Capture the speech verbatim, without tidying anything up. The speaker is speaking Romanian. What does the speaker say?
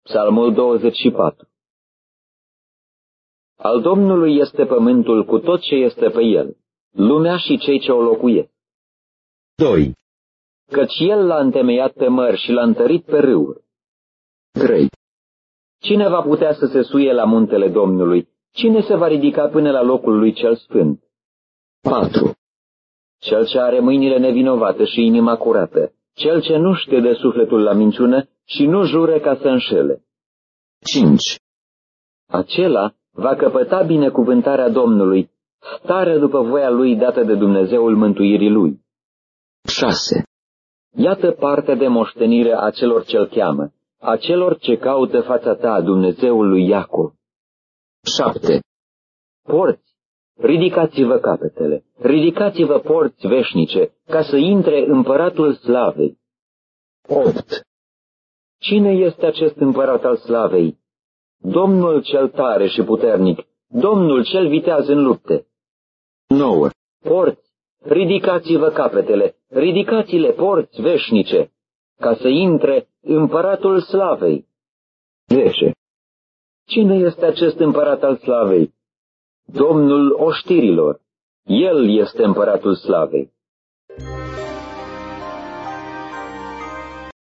Psalmul douăzeci și patru. Al Domnului este pământul cu tot ce este pe el, lumea și cei ce o locuiesc. doi. Căci el l-a întemeiat pe mări și l-a întărit pe râuri. trei. Cine va putea să se suie la muntele Domnului? Cine se va ridica până la locul lui cel sfânt? patru. Cel ce are mâinile nevinovate și inima curată, cel ce nu știe de sufletul la minciună și nu jure ca să înșele. cinci. Acela va căpăta binecuvântarea Domnului, stare după voia lui dată de Dumnezeul mântuirii lui. șase. Iată partea de moștenire a celor ce-l cheamă, a celor ce caută fața ta, Dumnezeul lui Iacov. șapte. Porți, ridicați-vă capetele, ridicați-vă porți veșnice, ca să intre împăratul slavei. opt. Cine este acest împărat al slavei? Domnul cel tare și puternic, Domnul cel viteaz în lupte. nouă. Porți, ridicați-vă capetele, ridicați-le porți veșnice, ca să intre împăratul slavei. zece. Cine este acest împărat al slavei? Domnul oștirilor, el este împăratul slavei.